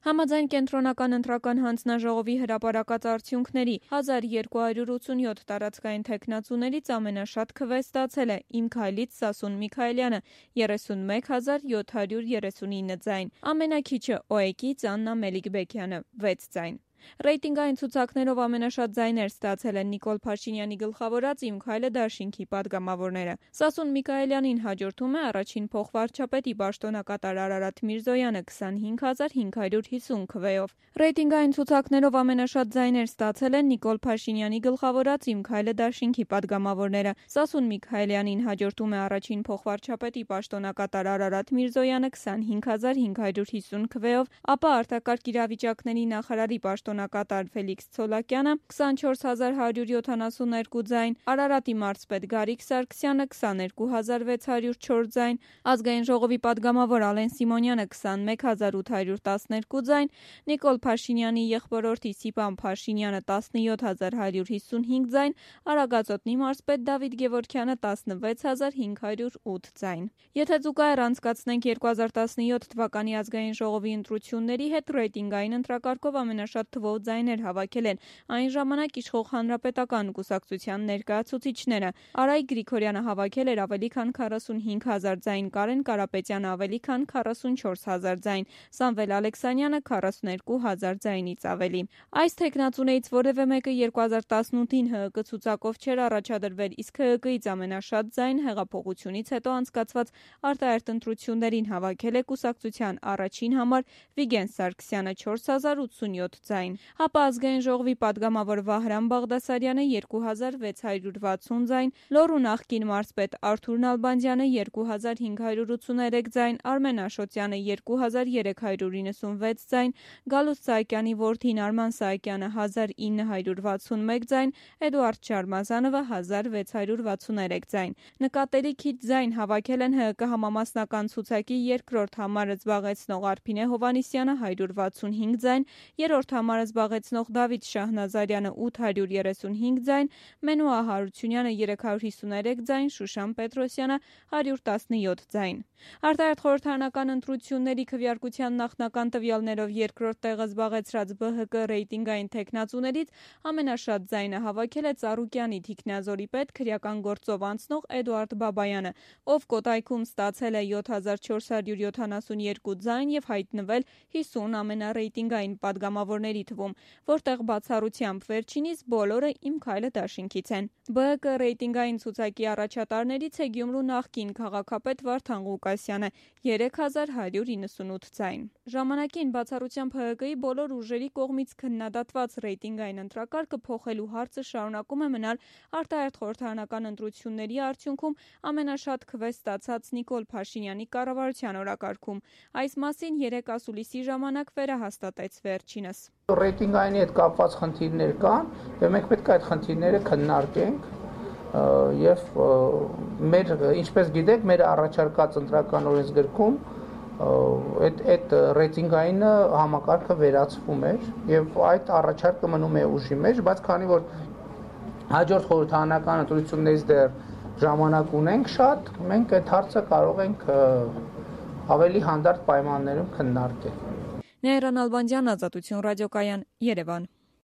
Համաձայն կենտրոնական ընտրական հանձնաժողովի հրապարակած արդյունքների 1287 տարածքային թեկնածուներից ամենաշատ քվե ստացել է «Իմ քայլից» Սասուն Միքայելյանը 31739 ձայն, ամենաքիչը ՕԵԿ-ից Աննա Մելիքբեկյանը 6 ձայն։ Ռեյտինգային ցուցակներով ամենաշատ ձայներ ստացել են Նիկոլ Փաշինյանի գլխավորած «Իմ քայլը» դաշինքի պատգամավորները։ Սասուն Միքայելյանին հաջորդում է առաջին փոխվարչապետի պաշտոնակատար Արարատ Միրզոյանը 25550 քվեով։ Ռեյտինգային ցուցակներով ամենաշատ ձայներ ստացել են Նիկոլ Փաշինյանի գլխավորած «Իմ քայլը» դաշինքի պատգամավորները։ Սասուն Միքայելյանին հաջորդում է առաջին փոխվարչապետի պաշտոնակատար Արարատ Միրզոյանը 25550 քվեով, ապա արտակարգ իրավիճակների նախարարի պաշտոնակատար Ֆելիքս Ցոլակյանը 24172 ձայն, Արարատի մարզպետ Գարիկ Սարգսյանը 22604 ձայն, Ազգային ժողովի պատգամավոր Ալեն Սիմոնյանը 21812 ձայն, Նիկոլ Փաշինյանի եղբորորդի Սիպան Փաշինյանը 17155 ձայն, Արագածոտնի մարզպետ Դավիթ Գևորգյանը 16508 ձայն։ Եթե զուգահեռ անցկացնենք 2017 թվականի ազգային ժողովի ընտրությունների հետ, ռեյտինգային ընտրակարգով ամենաշատ թվով ձայներ հավաքել են այն ժամանակ իշխող Հանրապետական կուսակցության ներկայացուցիչները։ Արայիկ Գրիգորյանը հավաքել էր ավելի քան 45000 ձայն, Կարեն Կարապետյանը ավելի քան 44000 ձայն, Սամվել Ալեքսանյանը 42000 ձայնից ավելի։ Այս թեկնածուներից որևէ մեկը 2018-ին ՀՀԿ ցուցակով չէր առաջադրվել, իսկ ՀՀԿ-ից ամենաշատ ձայն հեղափոխությունից հետո անցկացված արտահերթ ընտրություններին հավաքել է կուսակցության առաջին համար Վիգեն Սարգսյանը 4087 ձայն, ապա ազգային ժողովի պատգամավոր Վահրամ Բաղդասարյանը 2660 ձայն, Լոռու նախկին մարզպետ Արթուր Նալբանդյանը 2583 ձայն, Արմեն Աշոտյանը 2396 ձայն, Գալուստ Սահակյանի որդին Արման Սահակյանը 1961 ձայն, Էդուարդ Շարմազանովը 1663 ձայն։ Նկատելի քիչ ձայն հավաքել են ՀՀԿ համամասնական ցուցակի երկրորդ համարը զբաղեցնող Արփինե Հովհաննիսյանը 165 ձայն, երրորդ համարը զբաղեցնող Դավիթ Շահնազարյանը 835 ձայն, Մենուա Հարությունյանը 353 ձայն, Շուշան Պետրոսյանը 117 ձայն։ Արտահերթ խորհրդարանական ընտրությունների քվեարկության նախնական տվյալներով երկրորդ տեղը զբաղեցրած ԲՀԿ ռեյտինգային թեկնածուներից ամենաշատ ձայնը հավաքել է Ծառուկյանի Թիկնազորի պետ քրեական գործով անցնող Էդուարդ Բաբայանը, ով Կոտայքում ստացել է 7472 ձայն եւ հայտնվել 50 ամենառեյտինգային պատգամավորների թվում, որտեղ բացառությամբ վերջինից բոլորը «Իմ քայլը» դաշինքից են։ ԲՀԿ ռեյտինգային ցուցակի առաջատարներից է Գյումրու նախկին քաղաքապետ Վարդան Ղուկասյանը 3198 ձայն։ Ժամանակին բացառությամբ ՀՀԿ-ի բոլոր ուժերի կողմից քննադատված ռեյտինգային ընտրակարգը փոխելու հարցը շարունակում է մնալ արտահերթ խորհրդարանական ընտրությունների արդյունքում ամենաշատ քվե ստացած Նիկոլ Փաշինյանի կառավարության օրակարգում։ Այս մասին 3 ասուլիսի ժամանակ վերահաստատեց վերջինս։ Ռեյտինգային հետ կապված խնդիրներ կան, եւ մենք պետք է այդ խնդիրները քննարկենք եւ ինչպես գիտեք, մեր առաջարկած ընտրական օրենսգրքում այդ ռեյտինգայինը համակարգը վերացվում էր եւ այդ առաջարկը մնում է ուժի մեջ, բայց քանի որ հաջորդ խորհրդարանական ընտրություններից դեռ ժամանակ ունենք շատ, մենք այդ հարցը կարող ենք ավելի հանդարտ պայմաններում քննարկել։ Նայիրան Ալբանդյան, Ազատություն ռադիոկայան, Երևան։